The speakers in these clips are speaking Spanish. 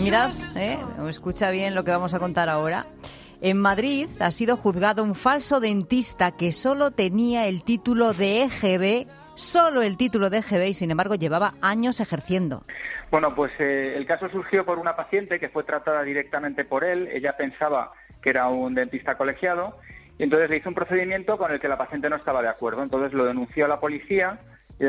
Mirad, escucha bien lo que vamos a contar ahora. En Madrid ha sido juzgado un falso dentista que solo tenía el título de EGB, y sin embargo llevaba años ejerciendo. Bueno, pues el caso surgió por una paciente que fue tratada directamente por él. Ella pensaba que era un dentista colegiado y entonces le hizo un procedimiento con el que la paciente no estaba de acuerdo. Entonces lo denunció a la policía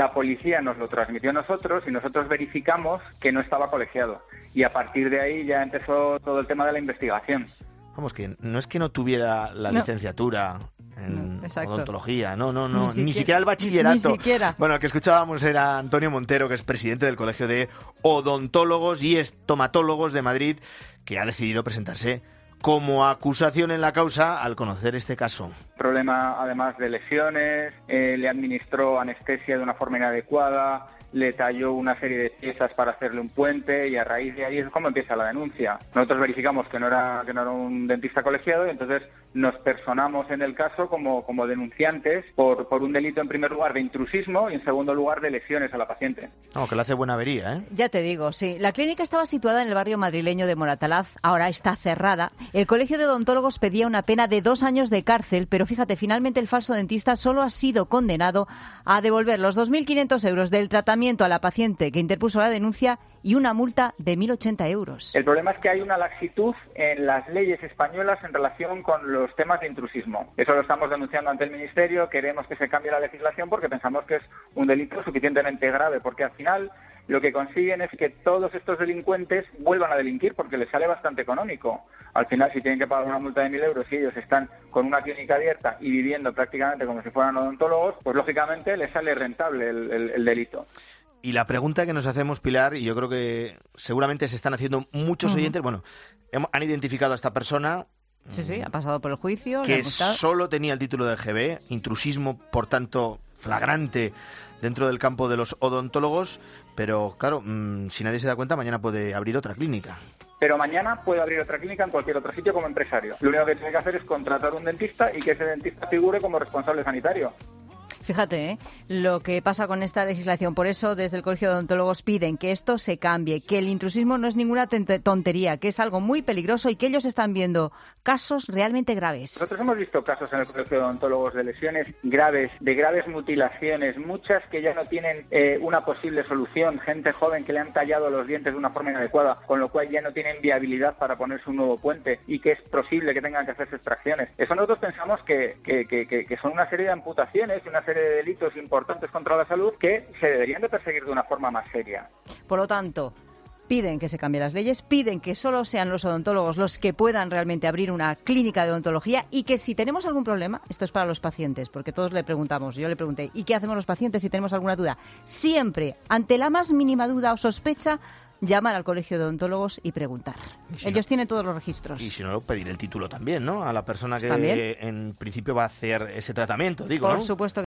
nos lo transmitió a nosotros y nosotros verificamos que no estaba colegiado. Y a partir de ahí ya empezó todo el tema de la investigación. Vamos, que no es que no tuviera la licenciatura en odontología, ni siquiera el bachillerato. Ni siquiera. Bueno, el que escuchábamos era Antonio Montero, que es presidente del Colegio de Odontólogos y Estomatólogos de Madrid, que ha decidido presentarse como acusación en la causa al conocer este caso. Problema, además de lesiones, le administró anestesia de una forma inadecuada, le talló una serie de piezas para hacerle un puente y a raíz de ahí es como empieza la denuncia. Nosotros verificamos que no era un dentista colegiado y entonces nos personamos en el caso como denunciantes por un delito en primer lugar de intrusismo y en segundo lugar de lesiones a la paciente. Que le hace buena avería, ¿eh? Ya te digo, sí. La clínica estaba situada en el barrio madrileño de Moratalaz, ahora está cerrada. El Colegio de Odontólogos pedía una pena de 2 años de cárcel, pero fíjate, finalmente el falso dentista solo ha sido condenado a devolver los 2.500 euros del tratamiento a la paciente que interpuso la denuncia y una multa de 1.080 euros. El problema es que hay una laxitud en las leyes españolas en relación con los temas de intrusismo. Eso lo estamos denunciando ante el Ministerio, queremos que se cambie la legislación porque pensamos que es un delito suficientemente grave, porque al final lo que consiguen es que todos estos delincuentes vuelvan a delinquir porque les sale bastante económico. Al final, si tienen que pagar una multa de 1.000 euros y ellos están con una clínica abierta y viviendo prácticamente como si fueran odontólogos, pues lógicamente les sale rentable el delito. Y la pregunta que nos hacemos, Pilar, y yo creo que seguramente se están haciendo muchos oyentes, han identificado a esta persona. Sí, ha pasado por el juicio. Que solo tenía el título de EGB, intrusismo, por tanto, flagrante dentro del campo de los odontólogos, pero claro, si nadie se da cuenta, mañana puede abrir otra clínica. Pero mañana puede abrir otra clínica en cualquier otro sitio como empresario. Lo único que tiene que hacer es contratar un dentista y que ese dentista figure como responsable sanitario. Fíjate, lo que pasa con esta legislación. Por eso, desde el Colegio de Odontólogos piden que esto se cambie, que el intrusismo no es ninguna tontería, que es algo muy peligroso y que ellos están viendo casos realmente graves. Nosotros hemos visto casos en el Colegio de Odontólogos de lesiones graves, de graves mutilaciones, muchas que ya no tienen una posible solución, gente joven que le han tallado los dientes de una forma inadecuada, con lo cual ya no tienen viabilidad para ponerse un nuevo puente y que es posible que tengan que hacerse extracciones. Eso nosotros pensamos que son una serie de amputaciones y una serie de delitos importantes contra la salud que se deberían de perseguir de una forma más seria. Por lo tanto, piden que se cambien las leyes, piden que solo sean los odontólogos los que puedan realmente abrir una clínica de odontología y que si tenemos algún problema, esto es para los pacientes, porque todos le preguntamos, yo le pregunté, ¿y qué hacemos los pacientes si tenemos alguna duda? Siempre, ante la más mínima duda o sospecha, llamar al Colegio de Odontólogos y preguntar. Ellos tienen todos los registros. Y si no, pedir el título también, ¿no? A la persona que ¿También? En principio va a hacer ese tratamiento, digo, Por ¿no? supuesto.